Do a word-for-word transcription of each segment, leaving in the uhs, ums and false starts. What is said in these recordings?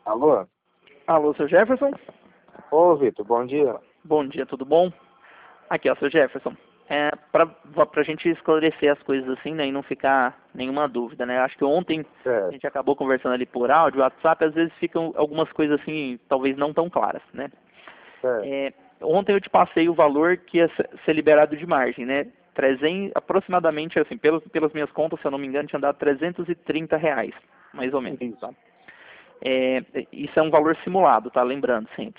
Alô? Alô, seu Jefferson? Ô, Vitor, bom dia. Bom dia, tudo bom? Aqui, ó, seu Jefferson. É, pra, pra gente esclarecer as coisas assim, né, e não ficar nenhuma dúvida, né? Acho que ontem a Certo, gente acabou conversando ali por áudio, WhatsApp, às vezes ficam algumas coisas assim, talvez não tão claras, né? certo. É, ontem eu te passei o valor que ia ser ser liberado de margem, né? trezentos, aproximadamente, assim, pelas, pelas minhas contas, se eu não me engano, tinha dado trezentos e trinta reais, mais ou menos, Isso. tá? É, isso é um valor simulado, tá? Lembrando sempre.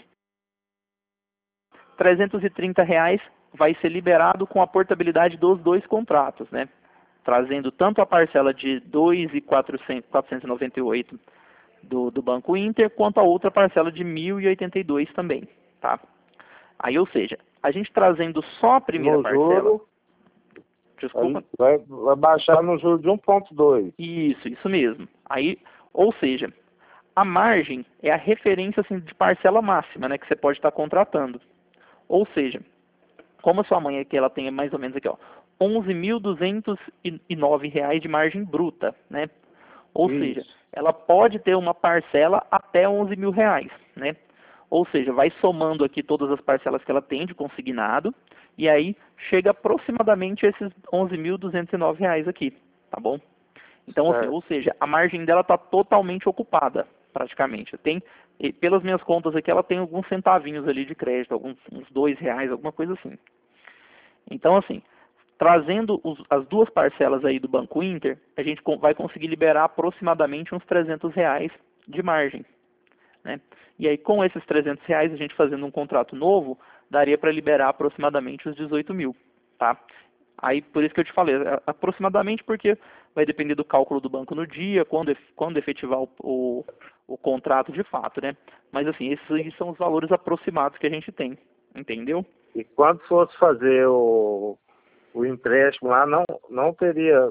trezentos e trinta reais vai ser liberado com a portabilidade dos dois contratos, né? Trazendo tanto a parcela de dois mil quatrocentos e noventa e oito do, do Banco Inter, quanto a outra parcela de mil e oitenta e dois também, tá? Aí, ou seja, a gente trazendo só a primeira No parcela, juro, desculpa, aí vai, vai baixar no juro de um ponto dois. isso, isso mesmo. Aí, ou seja, a margem é a referência assim, de parcela máxima, né, que você pode estar contratando. Ou seja, como a sua mãe aqui, ela tem mais ou menos aqui, ó, onze mil duzentos e nove reais de margem bruta, né? Ou seja, Isso. ela pode ter uma parcela até onze mil reais, né? Ou seja, vai somando aqui todas as parcelas que ela tem de consignado, e aí chega aproximadamente esses onze mil duzentos e nove reais aqui, tá bom? Então, assim, Certo. ou seja, a margem dela está totalmente ocupada, praticamente. Tem, e pelas minhas contas aqui, ela tem alguns centavinhos ali de crédito, alguns uns dois reais, alguma coisa assim. Então, assim, trazendo os, as duas parcelas aí do Banco Inter, a gente vai conseguir liberar aproximadamente uns trezentos reais de margem, né? E aí, com esses trezentos reais, a gente fazendo um contrato novo, daria para liberar aproximadamente os dezoito mil, tá? Aí, por isso que eu te falei, aproximadamente porque vai depender do cálculo do banco no dia, quando, quando efetivar o, o, o contrato de fato, né? Mas, assim, esses aí são os valores aproximados que a gente tem, entendeu? E quando fosse fazer o, o empréstimo lá, não, não teria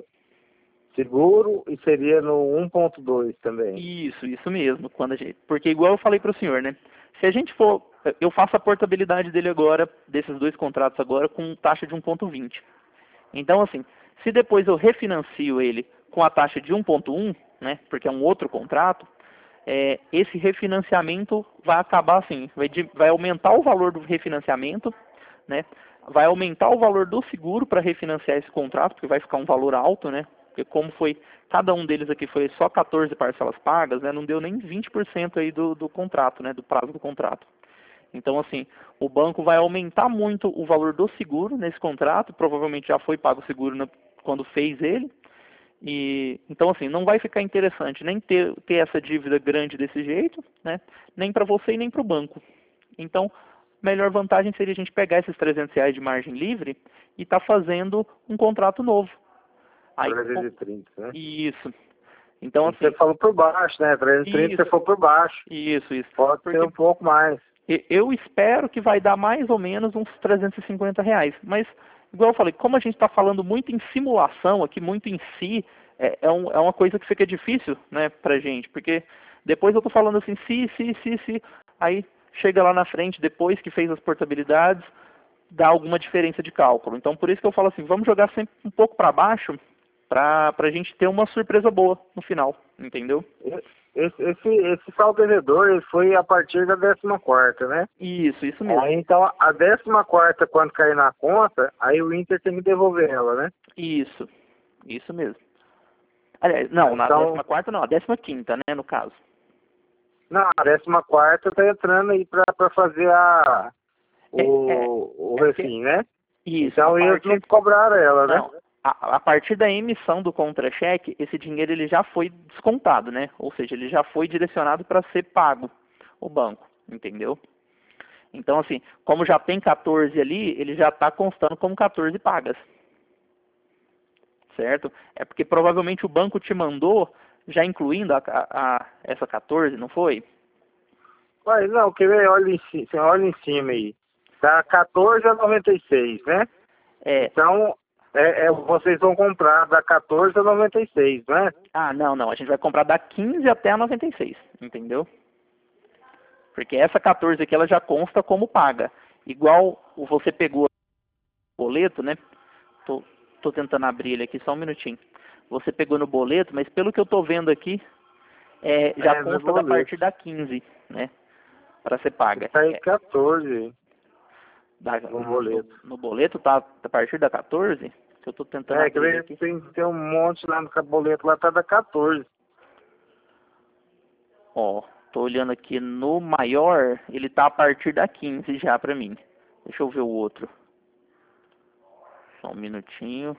seguro e seria no um ponto dois também. Isso, isso mesmo. Quando a gente, porque igual eu falei para o senhor, né? Se a gente for, eu faço a portabilidade dele agora, desses dois contratos agora, com taxa de um ponto vinte. Então, assim, se depois eu refinancio ele com a taxa de um ponto um, né? Porque é um outro contrato, é, esse refinanciamento vai acabar assim, vai, vai aumentar o valor do refinanciamento, né? Vai aumentar o valor do seguro para refinanciar esse contrato, porque vai ficar um valor alto, né? Porque como foi, cada um deles aqui foi só quatorze parcelas pagas, né? Não deu nem vinte por cento aí do, do contrato, né? Do prazo do contrato. Então, assim, o banco vai aumentar muito o valor do seguro nesse contrato, provavelmente já foi pago o seguro na, quando fez ele, e então, assim, não vai ficar interessante nem ter, ter essa dívida grande desse jeito, né? Nem para você e nem para o banco. Então, melhor vantagem seria a gente pegar esses trezentos reais de margem livre e estar tá fazendo um contrato novo. Aí, trezentos e trinta, né? isso. Então, Você assim, falou por baixo, né? trezentos e trinta você isso, for por baixo. isso, isso. Pode ser Porque um pouco mais. eu espero que vai dar mais ou menos uns trezentos e cinquenta reais. Mas, igual eu falei, como a gente está falando muito em simulação aqui, muito em si, é, é, um, é uma coisa que fica difícil, né, pra gente. Porque depois eu tô falando assim, se, se, se, se, aí chega lá na frente, depois que fez as portabilidades, dá alguma diferença de cálculo. Então, por isso que eu falo assim, vamos jogar sempre um pouco para baixo, para a gente ter uma surpresa boa no final, entendeu? Esse, esse, esse saldo devedor ele foi a partir da décima quarta, né? Isso, isso mesmo. Aí, então, a décima quarta, quando cair na conta, aí o Inter tem que devolver ela, né? Isso, isso mesmo. Aliás, não, na Então, décima quarta não, a décima quinta, né, no caso. na décima quarta tá entrando aí para fazer a, É, é, o, o é porque, refim, né? isso, a Então eles não partir, cobraram ela, né? não, a, a partir da emissão do contra-cheque, esse dinheiro ele já foi descontado, né? Ou seja, ele já foi direcionado para ser pago o banco, entendeu? Então, assim, como já tem quatorze ali, ele já está constando como quatorze pagas, certo? É porque provavelmente o banco te mandou, já incluindo a, a, a essa quatorze, não foi? Mas não, que ver, olha em, ci- você olha em cima aí. Tá quatorze a noventa e seis, né? É. Então, é, é, vocês vão comprar da quatorze a noventa e seis, né? Ah, não, não. A gente vai comprar da quinze até a noventa e seis, entendeu? Porque essa quatorze aqui ela já consta como paga. Igual você pegou o boleto, né? Tô, tô tentando abrir ele aqui só um minutinho. Você pegou no boleto, mas pelo que eu tô vendo aqui, é, já É, no consta da boleto. partir da quinze, né? Para ser paga. Tá aí É, quatorze da- no no, boleto. no boleto tá a partir da quatorze, que eu tô tentando É, que abrir ele ele aqui. tem, tem um monte lá no boleto, lá tá da quatorze. Ó, tô olhando aqui no maior, ele tá a partir da quinze já pra mim. Deixa eu ver o outro. Só um minutinho.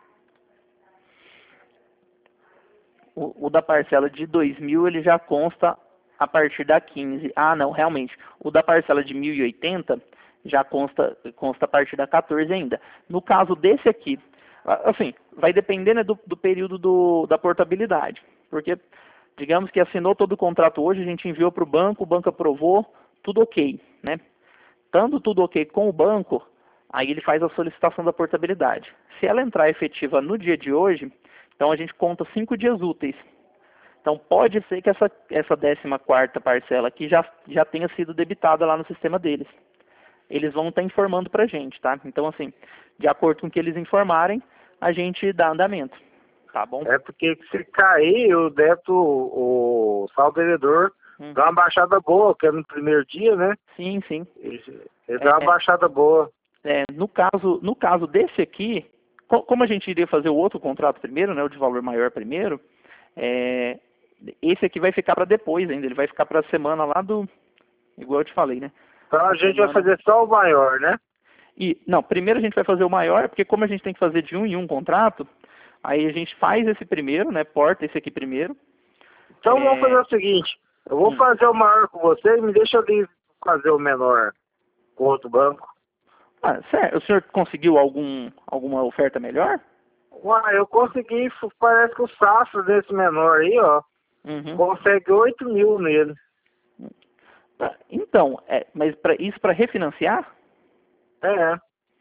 O, o da parcela de dois mil, ele já consta a partir da quinze. Ah, não, realmente. O da parcela de mil e oitenta já consta, consta a partir da quatorze ainda. No caso desse aqui, assim, vai depender, né, do, do período do, da portabilidade. Porque, digamos que assinou todo o contrato hoje, a gente enviou para o banco, o banco aprovou, tudo ok, né? Estando tudo ok com o banco, aí ele faz a solicitação da portabilidade. Se ela entrar efetiva no dia de hoje, então a gente conta cinco dias úteis. Então pode ser que essa, essa décima quarta parcela aqui já, já tenha sido debitada lá no sistema deles. Eles vão estar informando para a gente, tá? Então, assim, de acordo com o que eles informarem, a gente dá andamento, tá bom? É porque se cair o débito, o saldo devedor Hum. dá uma baixada boa, que é no primeiro dia, né? Sim, sim. Ele, ele dá uma É, baixada boa. é, no, caso, no caso desse aqui, co- como a gente iria fazer o outro contrato primeiro, né, o de valor maior primeiro, é, esse aqui vai ficar para depois ainda, ele vai ficar para a semana lá do, igual eu te falei, né? Então a A gente vai semana... fazer só o maior, né? E, não, primeiro a gente vai fazer o maior, porque como a gente tem que fazer de um em um contrato, aí a gente faz esse primeiro, né, porta esse aqui primeiro. Então vamos fazer É, o seguinte, eu vou hum. fazer o maior com você e me deixa ali fazer o menor com outro banco. Ah, sério, o senhor conseguiu algum, alguma oferta melhor? Uai, eu consegui, parece que o safra desse menor aí, ó, Uhum. consegue oito mil nele. Tá, então, é, mas pra, isso para refinanciar? É,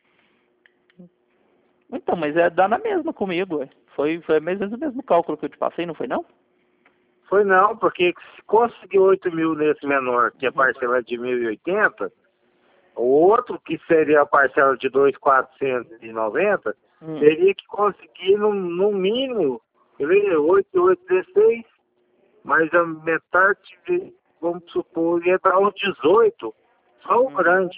Então, mas é dá na mesma comigo, ué. Foi, foi mais ou menos o mesmo cálculo que eu te passei, não foi não? foi não, porque se conseguir oito mil nesse menor, que é a Uhum. parcela de mil e oitenta, o outro, que seria a parcela de dois mil quatrocentos e noventa, Hum. teria que conseguir no, no mínimo, oito mil oitocentos e dezesseis, mas a metade, de, vamos supor, ia dar uns dezoito, só o Uhum. grande.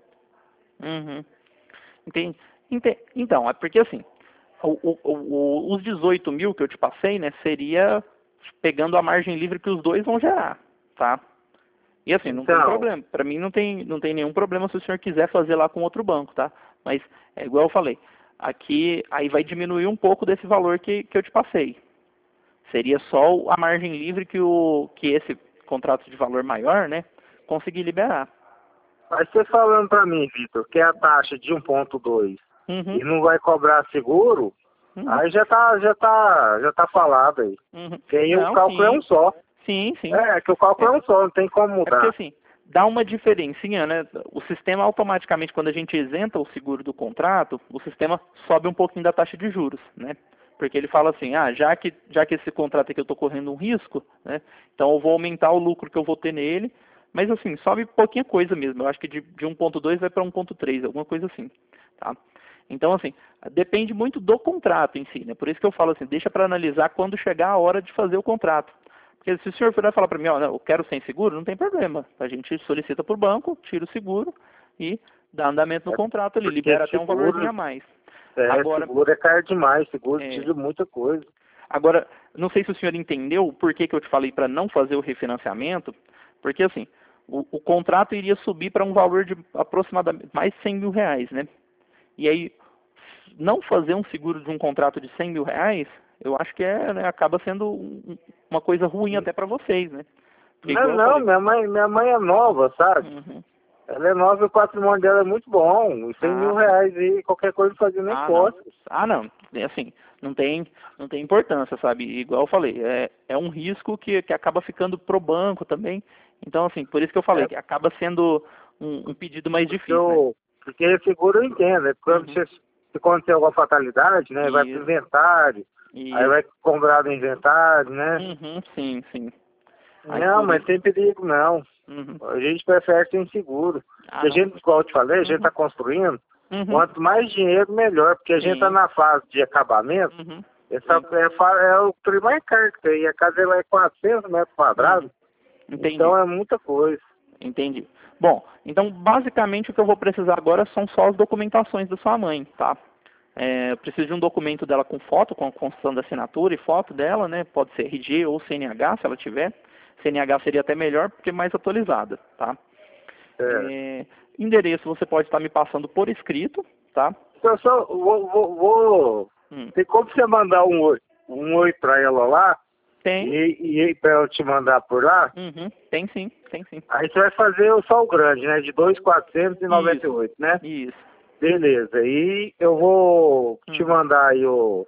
Uhum. Entendi. Ente- Então, é porque assim, o- o- o- os dezoito mil que eu te passei, né, seria pegando a margem livre que os dois vão gerar, tá? E assim, não tem Então, problema. Para mim não tem, não tem nenhum problema se o senhor quiser fazer lá com outro banco, tá? Mas é igual eu falei, aqui aí vai diminuir um pouco desse valor que, que eu te passei. Seria só a margem livre que, o, que esse contrato de valor maior, né, conseguir liberar. mas você falando para mim, Vitor, que é a taxa de um ponto dois Uhum, e não vai cobrar seguro, uhum, aí já tá, já tá, já tá falado aí. uhum. Porque aí o Não, cálculo é sim, um só. sim, sim. É, que o cálculo É, é um só, não tem como é porque mudar. assim, dá uma diferencinha, né? O sistema automaticamente, quando a gente isenta o seguro do contrato, o sistema sobe um pouquinho da taxa de juros, né? Porque ele fala assim, ah, já que, já que esse contrato aqui eu estou correndo um risco, né? Então eu vou aumentar o lucro que eu vou ter nele, mas assim, sobe pouquinha coisa mesmo. Eu acho que de, de um ponto dois vai para um ponto três, alguma coisa assim, tá? Então, assim, depende muito do contrato em si, né? Por isso que eu falo assim, deixa para analisar quando chegar a hora de fazer o contrato. Porque se o senhor for falar para mim, ó, não, eu quero sem seguro, não tem problema. A gente solicita por banco, tira o seguro e dá andamento no É contrato ali, porque libera até um valorzinho seguro, a mais. é, Agora, seguro é caro demais, seguro é, precisa de muita coisa. agora, não sei se o senhor entendeu por que, que eu te falei para não fazer o refinanciamento, porque assim, o, o contrato iria subir para um valor de aproximadamente mais de cem mil reais, né? E aí, não fazer um seguro de um contrato de cem mil reais, eu acho que é, né, acaba sendo um- uma coisa ruim até para vocês, né? Porque Não, igual eu não, falei. minha mãe, minha mãe é nova, sabe? Uhum. Ela é nova e o patrimônio dela é muito bom. E cem mil Ah, sim. reais e qualquer coisa fazia nem Ah, não. posse. Ah, não. É assim, não tem, não tem importância, sabe? Igual eu falei, é, é um risco que, que acaba ficando pro banco também. Então, assim, por isso que eu falei, É, que acaba sendo um, um pedido mais porque difícil, né? eu, porque seguro eu entendo, né? Quando Uhum. você, se acontecer alguma fatalidade, né? Vai pro Isso, inventário, aí vai isso. comprar do inventário, né? Uhum, sim, sim. Aí Não, por mas isso. tem perigo não. Uhum. A gente prefere sem seguro. Ah, Porque a não. gente, igual eu te falei, a gente Uhum. está construindo, Uhum. quanto mais dinheiro, melhor. Porque a gente está Sim. na fase de acabamento, Uhum. Essa é, fa- é o trem mais caro que tem. A casa ela é quatrocentos metros quadrados. Entendi. Então é muita coisa. Entendi. Bom, então basicamente o que eu vou precisar agora são só as documentações da sua mãe, tá? É, eu preciso de um documento dela com foto, com a constatação da assinatura e foto dela, né? Pode ser R G ou C N H, se ela tiver. C N H seria até melhor, porque é mais atualizada, tá? É. É, endereço você pode estar me passando por escrito, tá? Então eu só vou. vou, vou... Hum. Tem como você mandar um oi, um oi pra ela lá? Tem. E, e pra ela te mandar por lá? Uhum. Tem sim, tem sim. Aí você vai fazer o só o grande, né? De dois mil quatrocentos e noventa e oito, né? Isso. Beleza. E eu vou te Hum. mandar aí o,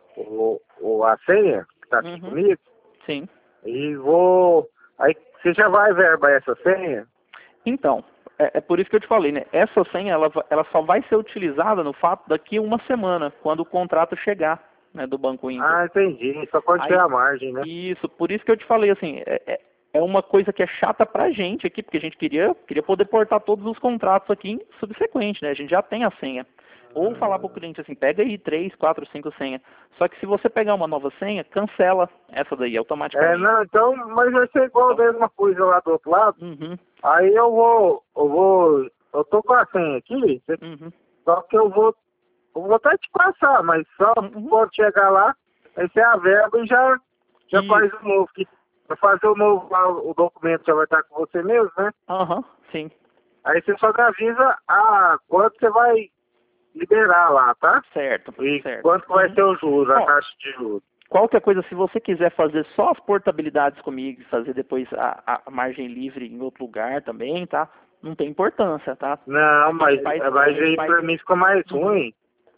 o, o, a senha que tá aqui Uhum. comigo. Sim. E vou. Aí você já vai verbar essa senha? Então, é, é por isso que eu te falei, né? Essa senha, ela, va- ela só vai ser utilizada no fato daqui a uma semana, quando o contrato chegar, né, do Banco Inter. Ah, entendi. Só quando Aí- tiver a margem, né? Isso, por isso que eu te falei, assim, é, é, é uma coisa que é chata pra gente aqui, porque a gente queria, queria poder portar todos os contratos aqui em subsequente, né? A gente já tem a senha. Ou falar pro cliente assim, pega aí três, quatro, cinco senhas. Só que se você pegar uma nova senha, cancela essa daí É, automaticamente. não, então, mas vai ser igual a mesma coisa lá do outro lado. Uhum, Aí eu vou, eu vou, eu tô com a senha aqui, uhum, só que eu vou, eu vou até te passar, mas só uhum. quando chegar lá, aí você averba e já, já Isso. faz o novo. Que pra fazer o novo lá, o documento já vai estar com você mesmo, né? Aham, sim. Aí você só me avisa a quanto você vai liberar lá, tá? Certo, E certo. quanto que vai Uhum. ser o juros, a Ó, taxa de juros. Qualquer coisa, se você quiser fazer só as portabilidades comigo e fazer depois a, a margem livre em outro lugar também, tá? Não tem importância, tá? Não, gente mas, faz- a mas gente aí faz- pra mim fica mais Uhum. ruim,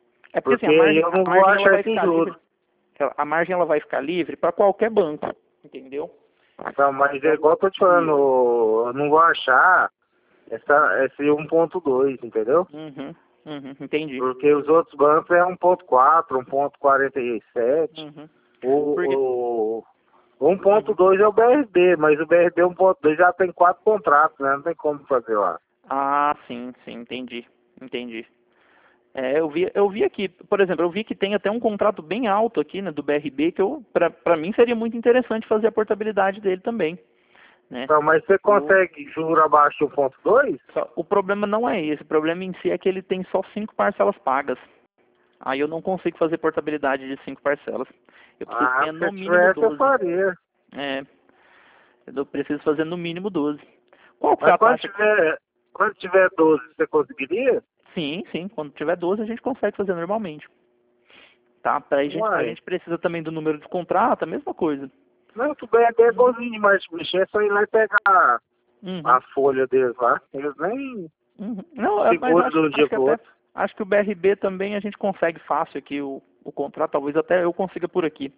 É porque, porque assim, a aí margem, eu não a vou margem ela achar vai esse ficar juros. livre. A margem ela vai ficar livre para qualquer banco, entendeu? Não, mas é igual eu tô te falando, eu não vou achar essa, esse um ponto dois, entendeu? Uhum, uhum, entendi. Porque os outros bancos é um ponto quatro, um ponto quarenta e sete. Uhum. O, Porque- o um ponto dois é o B R B, mas o B R B um ponto dois já tem quatro contratos, né? Não tem como fazer lá. Ah, sim, sim, entendi, entendi. É, eu vi, eu vi aqui, por exemplo, eu vi que tem até um contrato bem alto aqui, né, do B R B, que eu, pra, pra mim seria muito interessante fazer a portabilidade dele também, né? Então, mas você consegue juro abaixo de um ponto dois? Só- o problema não é esse, o problema em si é que ele tem só cinco parcelas pagas. Aí eu não consigo fazer portabilidade de cinco parcelas. Eu preciso Ah, ter se no eu mínimo tivesse, eu doze. faria. É, eu preciso fazer no mínimo doze. Qual que foi Mas a quando taxa? tiver, quando tiver doze, você conseguiria? Sim, sim, quando tiver doze a gente consegue fazer normalmente. Tá? Pra a gente, a Uai. gente precisa também do número de contrato, a mesma coisa. Não, tudo bem, até é igualzinho demais de mexer, é só ir lá e pegar Uhum, a folha deles lá. Eles nem uhum. Não, é, mas seguram acho, de um dia acho que pro até, outro. acho que o B R B também a gente consegue fácil aqui o, o contrato, talvez até eu consiga por aqui.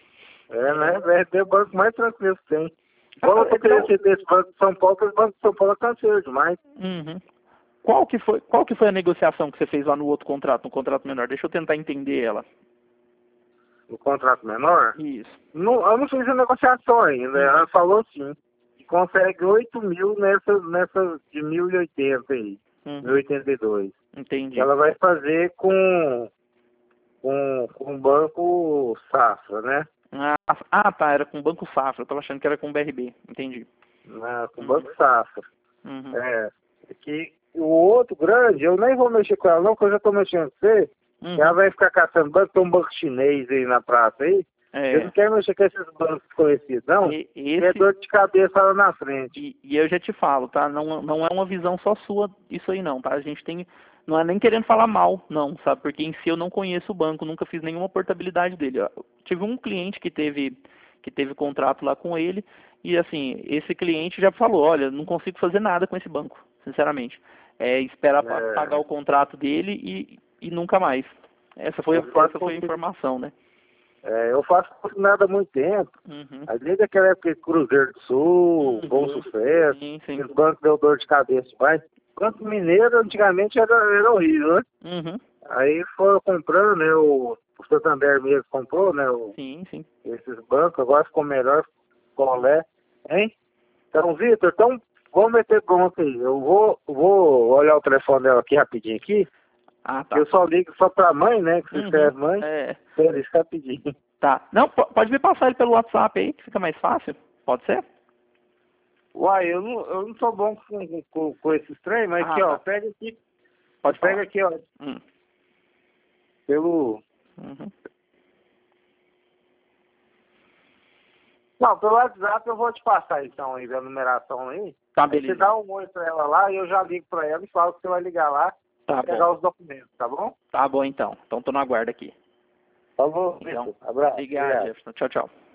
É, né? O R D é o banco mais tranquilo que tem. Igual eu tô Ah, querendo então, ser desse Banco de São Paulo, porque o Banco de São Paulo é canseiro demais. uhum. Qual que foi, qual que foi a negociação que você fez lá no outro contrato, no contrato menor? Deixa eu tentar entender ela. O contrato menor, Isso. não, eu não fiz a negociação ainda. Uhum. Ela falou assim, que consegue oito mil nessa, nessa de mil e oitenta aí, Uhum. mil e oitenta e dois. Entendi. Ela vai fazer com, com, com o Banco Safra, né? Ah, ah, tá, era com o Banco Safra, eu tava achando que era com o B R B, entendi. Na, com o Uhum. Banco Safra. Uhum. É, é que o outro grande, eu nem vou mexer com ela não, porque eu já tô mexendo com você. Uhum. Ela vai ficar caçando banco, tem um banco chinês aí na praça aí. É. Eu não quero mexer com esses bancos desconhecidos, não. E- Que é esse, dor de cabeça lá na frente. e, e eu já te falo, tá? Não, não é uma visão só sua isso aí não, tá? A gente tem, não é nem querendo falar mal, não, sabe? Porque em si eu não conheço o banco, nunca fiz nenhuma portabilidade dele. Eu tive um cliente que teve, que teve contrato lá com ele, e assim, esse cliente já falou, olha, não consigo fazer nada com esse banco, sinceramente. É esperar pa- É, pagar o contrato dele e, e nunca mais. Essa foi, a- eu faço essa foi a consi- informação, né? é, eu faço nada há muito tempo. Uhum. Aí desde aquela época de Cruzeiro do Sul, Uhum. Bom Sucesso, Sim, sim. os bancos deu dor de cabeça demais. Banco Mineiro antigamente era, era horrível, né? Uhum. Aí foram comprando, né? O, o Santander mesmo comprou, né? O, Sim, sim. esses bancos, agora ficou melhor, colé, hein? Então, Vitor, então vamos meter bronca aí. Eu vou, vou olhar o telefone dela aqui rapidinho aqui. Ah, tá. Eu só ligo só pra mãe, né? Que você Uhum. escreve mãe. É. Pera, isso rapidinho. Tá. Não, po- pode me passar ele pelo WhatsApp aí, que fica mais fácil. Pode ser? Uai, eu não, eu não sou bom com, com, com esses trem, mas Ah, aqui, ó, tá. pega aqui. Pode Pega falar. aqui, ó, Hum. pelo... Uhum. Não, pelo WhatsApp eu vou te passar então aí, a numeração aí. Tá, Aí você beleza. dá um oi pra ela lá e eu já ligo pra ela e falo que você vai ligar lá Tá pra pegar bom. os documentos, tá bom? Tá bom, então. Então tô no aguardo aqui. Tá bom, Então, Abraço. obrigado, Obrigado. Jefferson. Tchau, tchau.